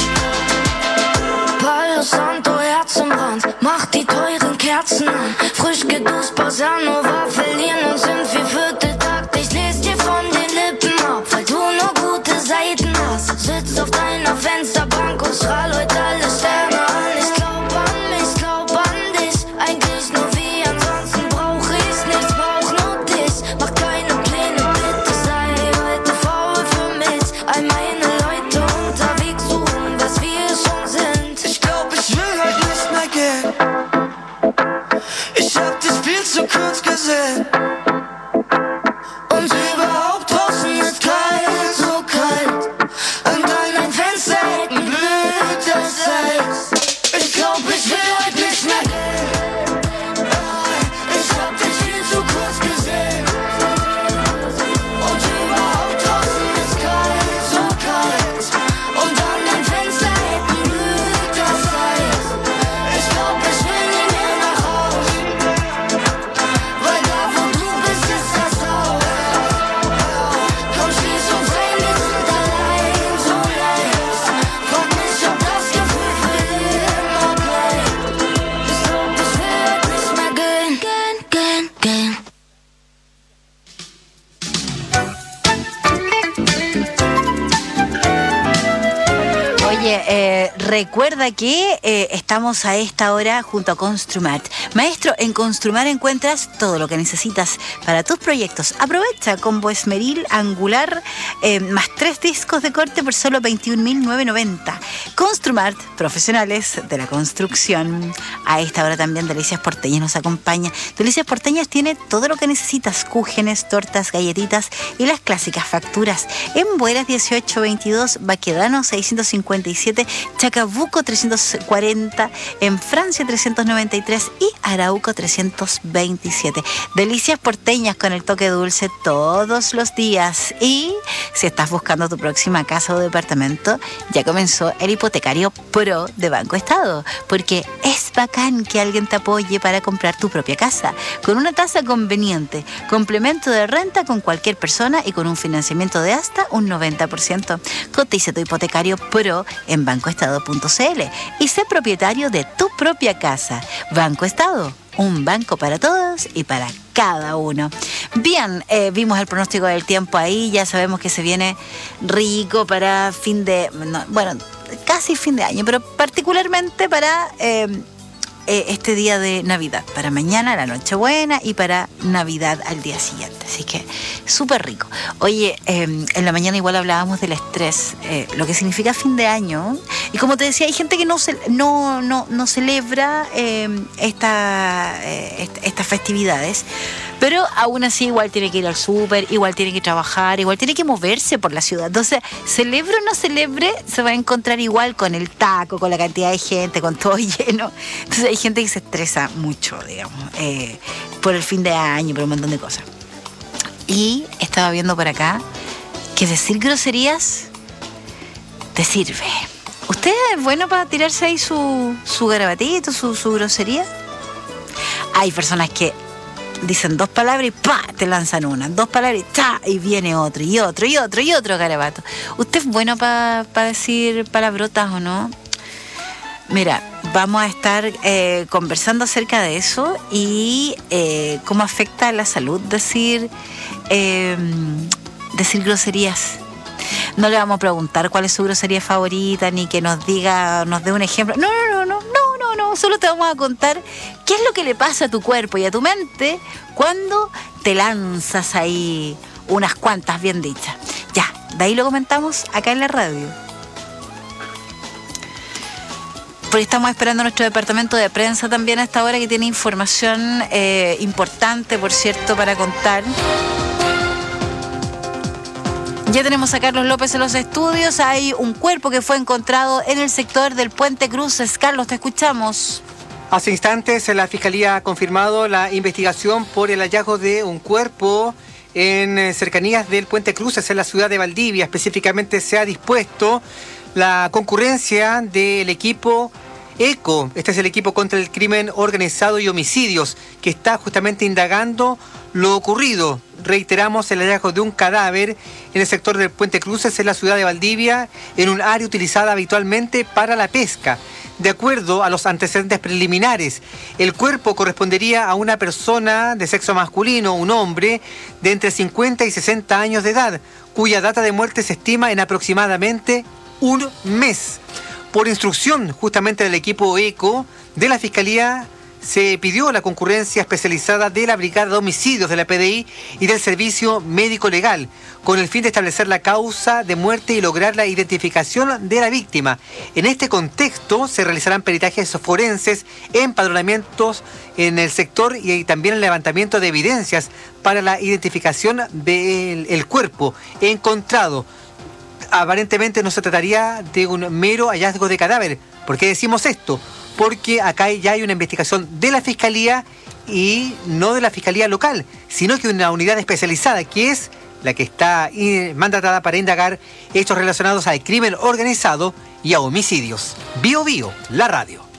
Palo Santo, Herz im Brand, mach die teuren Kerzen an. Frisch geduscht, Bossa Nova, verlieren uns im vierten Takt. Ich les dir von den Lippen ab, weil du nur gute Seiten hast. Sitz auf deiner Fensterbank und strahl heute alle Sterne an. Ich glaub an dich, eigentlich nur wie, ansonsten brauch ich's nichts, brauch nur dich. Mach keine Pläne, bitte sei heute faul für mich. All meine Leute unterwegs suchen, was wir schon sind.
Ich glaub, ich will heute nicht mehr gehen. Ich hab dich viel zu kurz gesehen.
Und überhaupt draußen ist kalt, so kalt. Und an dein Fensterhecken blüht das Eis. Ich glaub, ich will heute nicht mehr gehen. Ich hab dich viel zu kurz gesehen. Und überhaupt draußen ist kalt, so kalt. Und an dein Fensterhecken blüht das Eis. Ich glaub, ich will nie mehr nach Hause. Weil da, wo du bist, ist das Haus. Komm, schließ uns ein, wir sind allein, so leicht. Frag mich, ob das Gefühl für immer bleibt. Ich glaub, ich will heute nicht mehr gehen.
Oye, recuerda que estamos a esta hora junto a Construmart. Maestro, en Construmart encuentras todo lo que necesitas para tus proyectos. Aprovecha combo esmeril angular más 3 discos de corte por solo 21.990. Construmart, profesionales de la construcción. A esta hora también Delicias Porteñas nos acompaña. Delicias Porteñas tiene todo lo que necesitas: cúgenes, tortas, galletitas y las clásicas facturas. En Bueras 1822, Baquedano 657, Chacabuco 340, en Francia 393 y Arauco 327. Delicias Porteñas con el toque dulce todos los días. Y si estás buscando tu próxima casa o departamento, ya comenzó el Hipotecario Pro de Banco Estado, porque es bacán que alguien te apoye para comprar tu propia casa, con una tasa conveniente, complemento de renta con cualquier persona y con un financiamiento de hasta un 90%. Cotiza tu Hipotecario Pro en bancoestado.cl y sé propietario de tu propia casa. Banco Estado, un banco para todos y para cada uno. Bien, vimos el pronóstico del tiempo ahí, ya sabemos que se viene rico para fin de... casi fin de año, pero particularmente para este día de Navidad, para mañana la Nochebuena y para Navidad al día siguiente. Así que súper rico. Oye, en la mañana igual hablábamos del estrés, lo que significa fin de año. Y como te decía, hay gente que no celebra estas festividades, pero aún así igual tiene que ir al súper, igual tiene que trabajar, igual tiene que moverse por la ciudad. Entonces, celebre o no celebre, se va a encontrar igual con el taco, con la cantidad de gente, con todo lleno. Entonces hay gente que se estresa mucho, digamos, por el fin de año, por un montón de cosas. Y estaba viendo por acá que decir groserías te sirve. ¿Usted es bueno para tirarse ahí su garabatito, su grosería? Hay personas que dicen 2 palabras y ¡pa! Te lanzan una. 2 palabras y ¡ta! Y viene otro, y otro garabato. ¿Usted es bueno para decir palabrotas o no? Mira, vamos a estar conversando acerca de eso y cómo afecta a la salud decir groserías. No le vamos a preguntar cuál es su grosería favorita, ni que nos dé un ejemplo. No. Solo te vamos a contar qué es lo que le pasa a tu cuerpo y a tu mente cuando te lanzas ahí unas cuantas bien dichas. Ya, de ahí lo comentamos acá en la radio. Porque estamos esperando a nuestro departamento de prensa también a esta hora, que tiene información importante, por cierto, para contar. Ya tenemos a Carlos López en los estudios. Hay un cuerpo que fue encontrado en el sector del Puente Cruces. Carlos, te escuchamos.
Hace instantes la Fiscalía ha confirmado la investigación por el hallazgo de un cuerpo en cercanías del Puente Cruces, en la ciudad de Valdivia. Específicamente se ha dispuesto la concurrencia del equipo ECO. Este es el equipo contra el crimen organizado y homicidios, que está justamente indagando lo ocurrido. Reiteramos el hallazgo de un cadáver en el sector del Puente Cruces, en la ciudad de Valdivia, en un área utilizada habitualmente para la pesca. De acuerdo a los antecedentes preliminares, el cuerpo correspondería a una persona de sexo masculino, un hombre de entre 50 y 60 años de edad, cuya data de muerte se estima en aproximadamente un mes. Por instrucción justamente del equipo ECO de la Fiscalía, se pidió la concurrencia especializada de la Brigada de Homicidios de la PDI y del Servicio Médico Legal, con el fin de establecer la causa de muerte y lograr la identificación de la víctima. En este contexto se realizarán peritajes forenses, empadronamientos en el sector y también el levantamiento de evidencias para la identificación del cuerpo encontrado. Aparentemente no se trataría de un mero hallazgo de cadáver. ¿Por qué decimos esto? Porque acá ya hay una investigación de la Fiscalía y no de la Fiscalía local, sino que una unidad especializada, que es la que está mandatada para indagar hechos relacionados al crimen organizado y a homicidios. Bio Bio, la radio.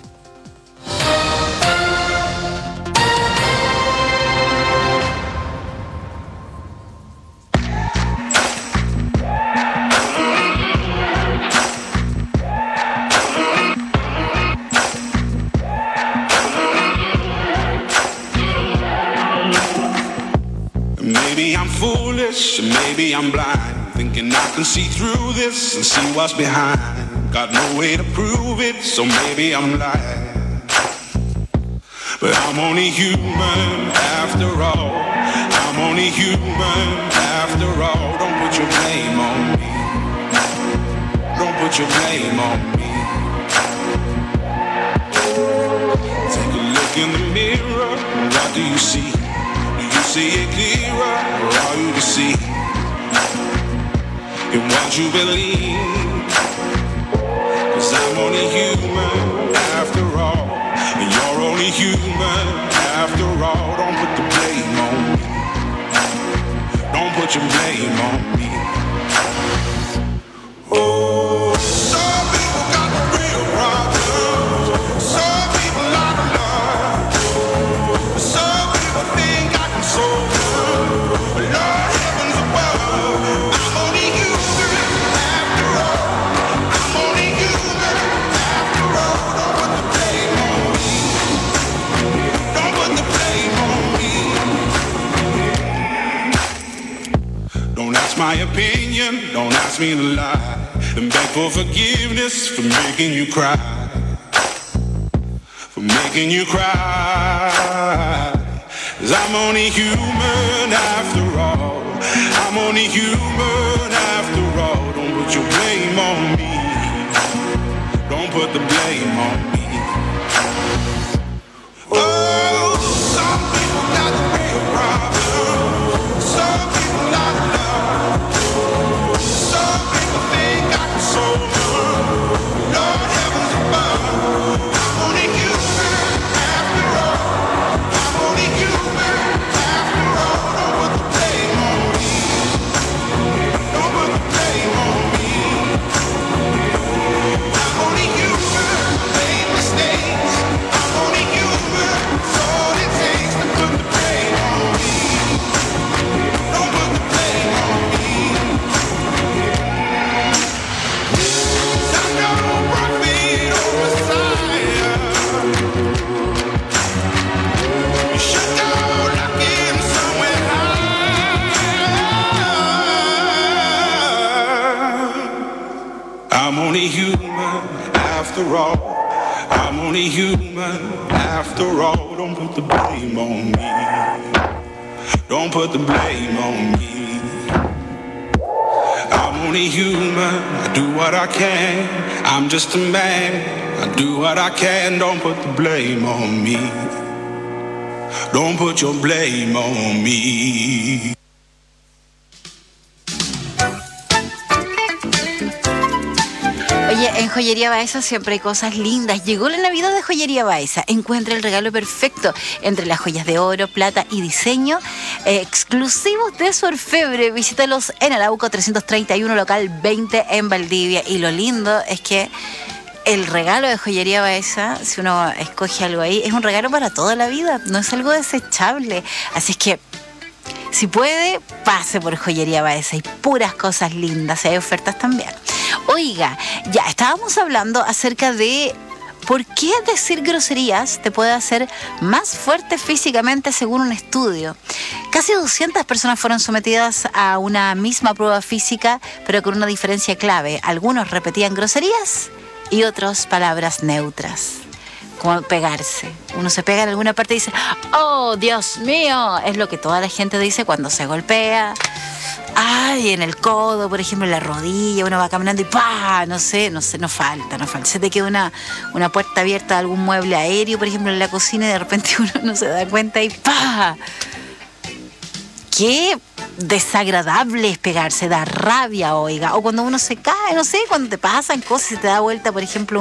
Maybe I'm foolish, maybe I'm blind, thinking I can see through this and see what's behind. Got no way to prove it, so maybe I'm lying. But I'm only human after all. I'm only human after all. Don't put your blame on me. Don't put your blame on me. Take a look in the mirror, what do you see? See it clearer, or are you deceived in what you believe? 'Cause I'm only human after all, and you're only human after all. Don't put the blame on me. Don't put your blame on me. Oh, some people got the real problems. Some people out of love. Some people think I can solve them. But Lord heavens above, I'm only human after all. I'm only human after all. Don't put the blame on me. Don't put the blame on me. Don't ask my opinion, don't ask me to lie, and beg for forgiveness for making you cry. For making you cry. 'Cause I'm only human after all. I'm only human after all. Don't put your blame on me. Don't put the blame on me. Oh, some people got the real problem. Some people not love. Some people think I can solve them. Lord heavens above, I'm only human after all. I'm only human after all. Don't put the blame on me. Don't put the blame on me. I'm only human, baby. only human after all. I'm only human after all. Don't put the blame on me. Don't put the blame on me. I'm only human. I do what I can. I'm just a man. I do what I can. Don't put the blame on me. Don't put your blame on me.
Oye, en Joyería Baeza siempre hay cosas lindas. Llegó la Navidad de Joyería Baeza. Encuentra el regalo perfecto entre las joyas de oro, plata y diseño exclusivos de su orfebre. Visítalos en Arauco 331, local 20 en Valdivia. Y lo lindo es que el regalo de Joyería Baeza, si uno escoge algo ahí, es un regalo para toda la vida. No es algo desechable. Así es que, si puede, pase por Joyería Baeza. Hay puras cosas lindas. Hay ofertas también. Oiga, ya estábamos hablando acerca de por qué decir groserías te puede hacer más fuerte físicamente según un estudio. Casi 200 personas fueron sometidas a una misma prueba física, pero con una diferencia clave. Algunos repetían groserías y otros palabras neutras. Como pegarse. Uno se pega en alguna parte y dice, ¡oh, Dios mío! Es lo que toda la gente dice cuando se golpea. Ay, en el codo, por ejemplo, en la rodilla, uno va caminando y ¡pah! No falta. Se te queda una puerta abierta de algún mueble aéreo, por ejemplo, en la cocina, y de repente uno no se da cuenta y ¡pah! Qué desagradable es pegarse, da rabia, oiga. O cuando uno se cae, no sé, cuando te pasan cosas y te da vuelta, por ejemplo,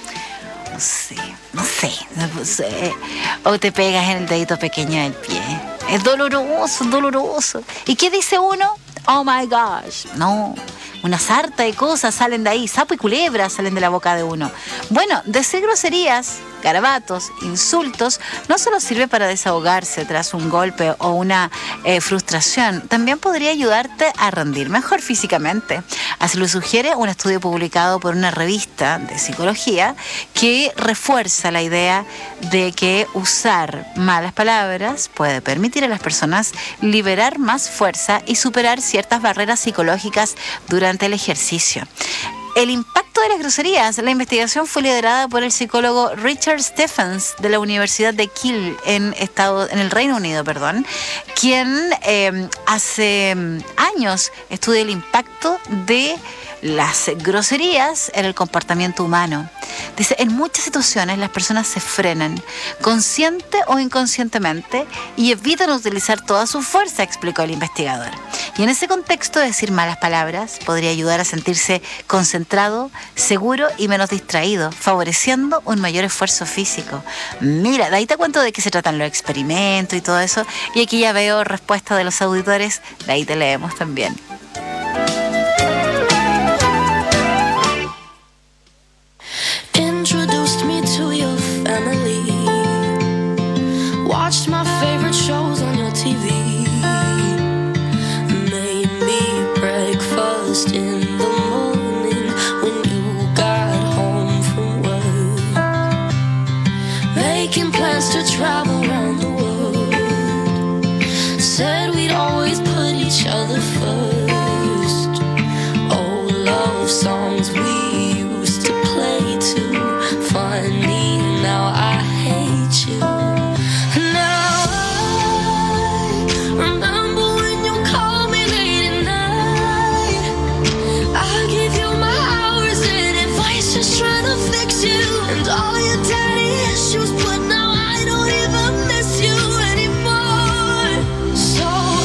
no sé. O te pegas en el dedito pequeño del pie. Es doloroso. ¿Y qué dice uno? Oh my gosh. No, una sarta de cosas salen de ahí. Sapo y culebra salen de la boca de uno. Bueno, decir groserías, garabatos, insultos, no solo sirve para desahogarse tras un golpe o una frustración, también podría ayudarte a rendir mejor físicamente. Así lo sugiere un estudio publicado por una revista de psicología que refuerza la idea de que usar malas palabras puede permitir a las personas liberar más fuerza y superar ciertas barreras psicológicas durante el ejercicio. El impacto de las groserías. La investigación fue liderada por el psicólogo Richard Stephens de la Universidad de Kiel en el Reino Unido, quien hace años estudia el impacto de las groserías en el comportamiento humano. Dice, en muchas situaciones las personas se frenan, consciente o inconscientemente, y evitan utilizar toda su fuerza, explicó el investigador. Y en ese contexto, decir malas palabras podría ayudar a sentirse concentrado, seguro y menos distraído, favoreciendo un mayor esfuerzo físico. Mira, de ahí te cuento de qué se tratan los experimentos y todo eso, y aquí ya veo respuesta de los auditores, de ahí te leemos también.
Introduced me to your family. Watched my favorite shows on your TV. Made me breakfast in the morning when you got home from work. Making plans to travel around the world. Said we'd always put each other first. Old love songs we used to play too. Funny, now I hate you. Now I remember when you called me late at night. I gave you my hours and advice, just trying to fix you and all your daddy issues, but now I don't even miss you anymore. So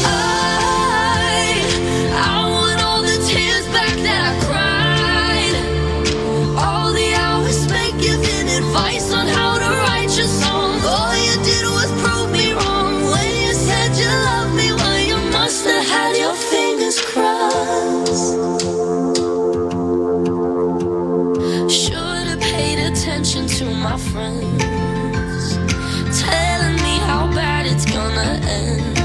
I want all the tears back that I cried, all the hours spent giving advice on how to write your songs. All you did was prove me wrong when you said you loved me. Well, you must have had your fingers crossed. Should have paid attention to my friends, telling me how bad it's gonna end.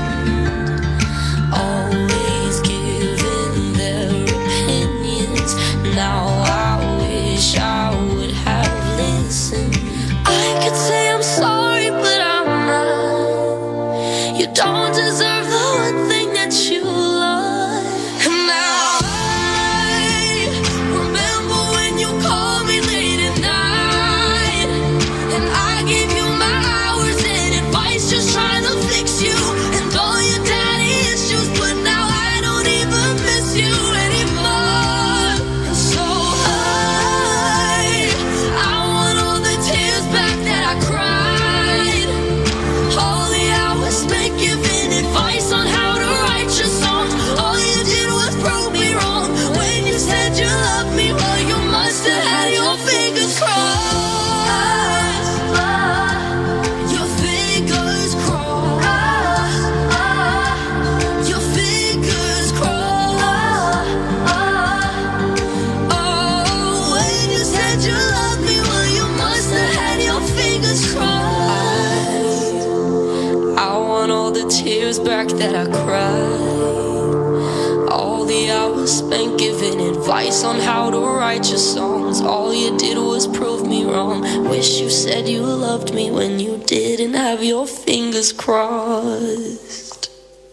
Always giving their opinions. Now I wish I would have listened. I could say I'm sorry, but I'm not. You don't deserve the one thing that you love. And now I remember when you
want all the tears back that I cried. All the hours spent giving advice on how to write your songs. All you did was prove me wrong. Wish you said you loved me when you didn't have your fingers crossed.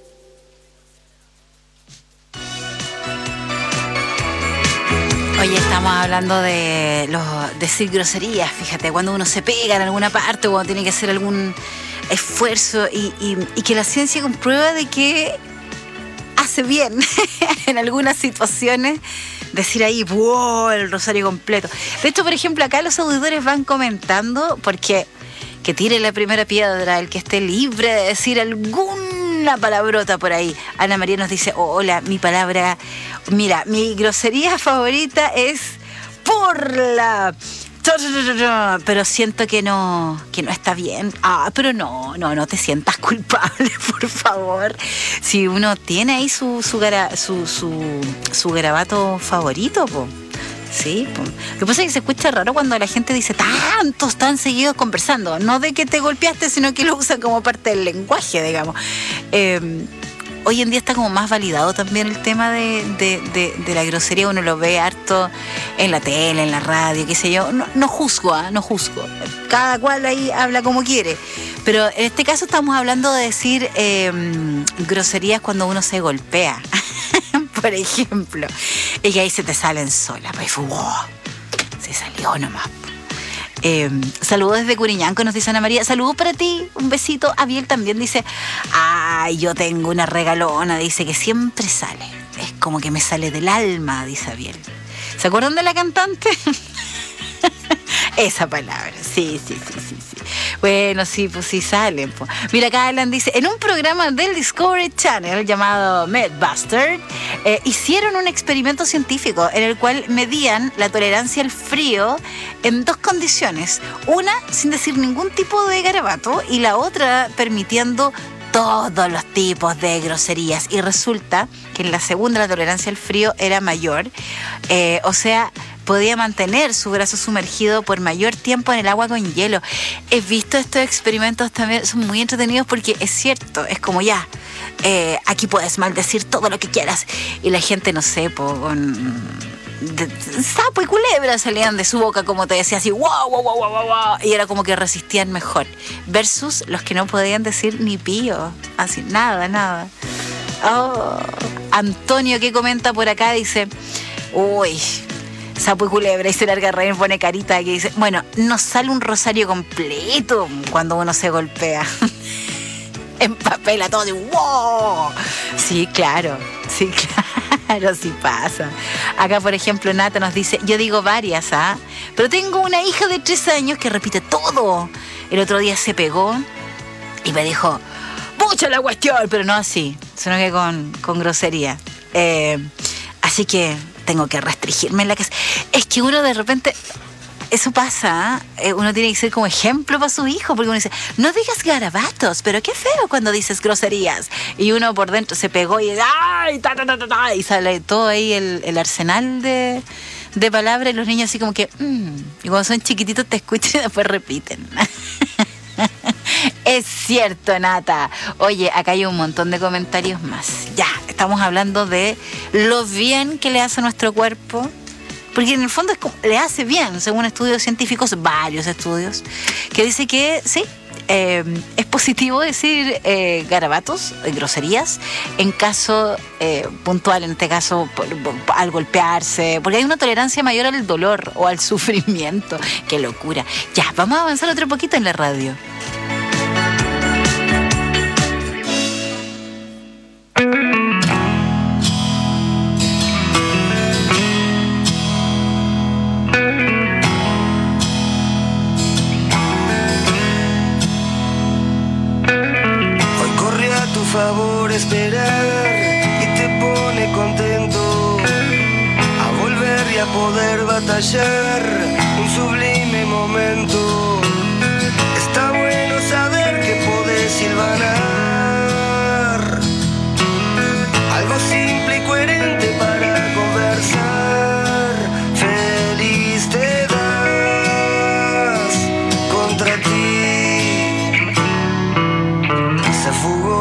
Oye, estamos hablando de decir groserías. Fíjate, cuando uno se pega en alguna parte o cuando tiene que hacer algún esfuerzo y que la ciencia comprueba de que hace bien en algunas situaciones decir ahí, wow, el rosario completo. De hecho, por ejemplo, acá los auditores van comentando porque que tire la primera piedra el que esté libre de decir alguna palabrota por ahí. Ana María nos dice, hola, mi grosería favorita es porla. Pero siento que no está bien. Pero no te sientas culpable, por favor. Si uno tiene ahí su garabato favorito, po. Sí, po. Lo que pasa es que se escucha raro cuando la gente dice tan seguidos conversando. No de que te golpeaste, sino que lo usan como parte del lenguaje, digamos. Hoy en día está como más validado también el tema de la grosería. Uno lo ve harto en la tele, en la radio, qué sé yo. No juzgo. Cada cual ahí habla como quiere. Pero en este caso estamos hablando de decir groserías cuando uno se golpea. Por ejemplo. Y que ahí se te salen solas. Pues, wow, se salió nomás. Saludos desde Curiñanco, nos dice Ana María. Saludos para ti, un besito. Abiel también dice, yo tengo una regalona, dice que siempre sale. Es como que me sale del alma, dice Abiel. ¿Se acuerdan de la cantante? Esa palabra, sí. Bueno, sí, pues sí salen. Pues. Mira, acá Alan dice, en un programa del Discovery Channel llamado Mythbusters, hicieron un experimento científico en el cual medían la tolerancia al frío en dos condiciones. Una, sin decir ningún tipo de garabato, y la otra, permitiendo todos los tipos de groserías. Y resulta que en la segunda la tolerancia al frío era mayor. O sea, podía mantener su brazo sumergido por mayor tiempo en el agua con hielo. He visto estos experimentos también, son muy entretenidos porque es cierto, es como aquí puedes maldecir todo lo que quieras. Y la gente, no sé, con sapo y culebra salían de su boca, como te decía, así, wow, y era como que resistían mejor. Versus los que no podían decir ni pío, así, nada. Antonio, que comenta por acá, dice, uy, sapo y culebra, y se larga a reír, pone carita que dice, bueno, no sale un rosario completo cuando uno se golpea. Empapela todo y wow. Sí, claro, sí pasa. Acá, por ejemplo, Nata nos dice, yo digo varias, pero tengo una hija de 3 años que repite todo. El otro día se pegó y me dijo, pucha la cuestión, pero no así, sino que con grosería. Así que tengo que restringirme en la casa. Es que uno de repente, eso pasa, uno tiene que ser como ejemplo para su hijo, porque uno dice, no digas garabatos, pero qué feo cuando dices groserías. Y uno por dentro se pegó y ¡ay! Y sale todo ahí el arsenal de palabras, y los niños así como que, y cuando son chiquititos te escuchan y después repiten. Es cierto, Nata. Oye, acá hay un montón de comentarios más. Ya, estamos hablando de lo bien que le hace a nuestro cuerpo, porque en el fondo le hace bien, según estudios científicos, varios estudios, que dice que sí, es positivo decir garabatos, groserías, en caso puntual, en este caso al golpearse, porque hay una tolerancia mayor al dolor o al sufrimiento. ¡Qué locura! Ya, vamos a avanzar otro poquito en la radio.
Esperar y te pone contento a volver y a poder batallar un sublime momento. Está bueno saber que podés silbanar algo simple y coherente para conversar. Feliz te das contra ti, se fugó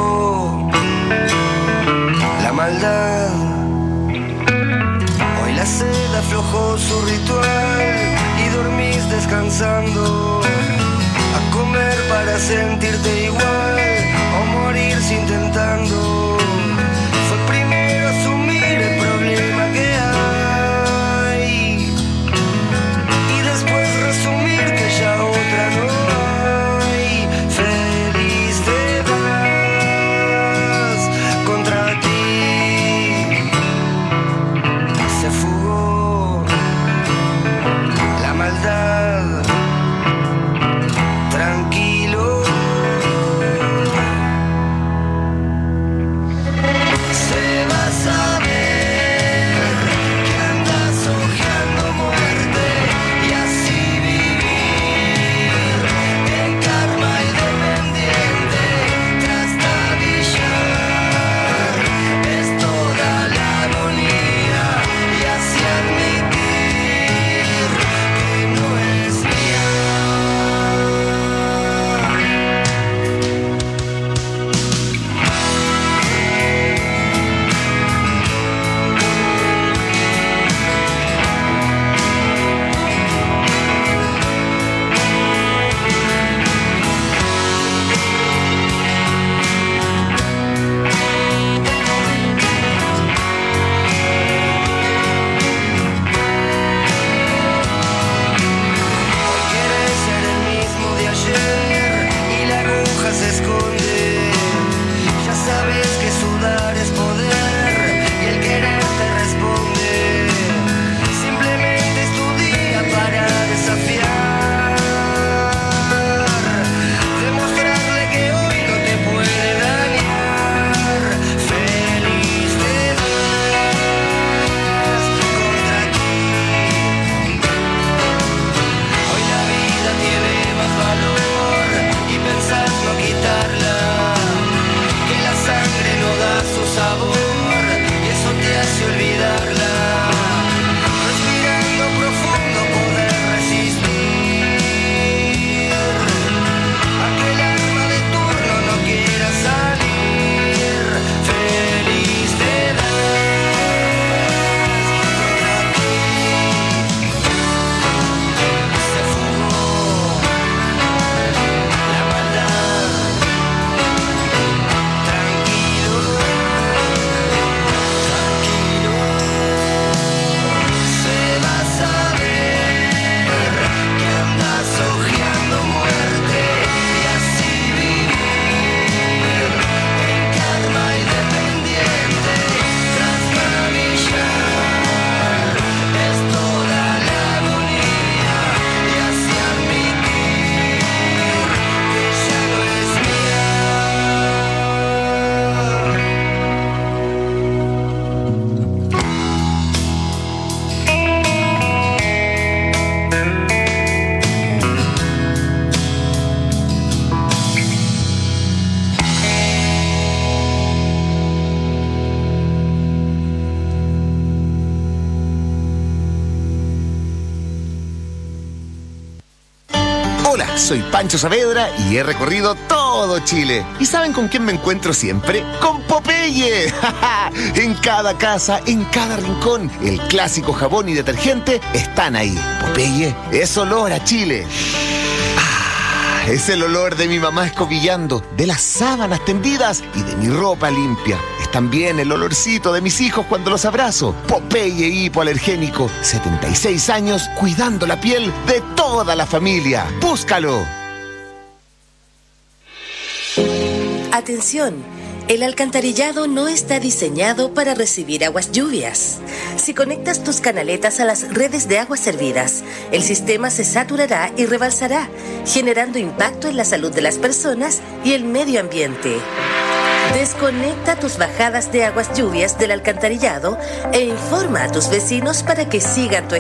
soy Pancho Saavedra y he recorrido todo Chile. ¿Y saben con quién me encuentro siempre? ¡Con Popeye! En cada casa, en cada rincón, el clásico jabón y detergente están ahí. Popeye es olor a Chile. Es el olor de mi mamá escobillando, de las sábanas tendidas y de mi ropa limpia. Es también el olorcito de mis hijos cuando los abrazo. Popeye hipoalergénico, 76 años cuidando la piel de toda la familia. ¡Búscalo!
Atención. El alcantarillado no está diseñado para recibir aguas lluvias. Si conectas tus canaletas a las redes de aguas servidas, el sistema se saturará y rebalsará, generando impacto en la salud de las personas y el medio ambiente. Desconecta tus bajadas de aguas lluvias del alcantarillado e informa a tus vecinos para que sigan tu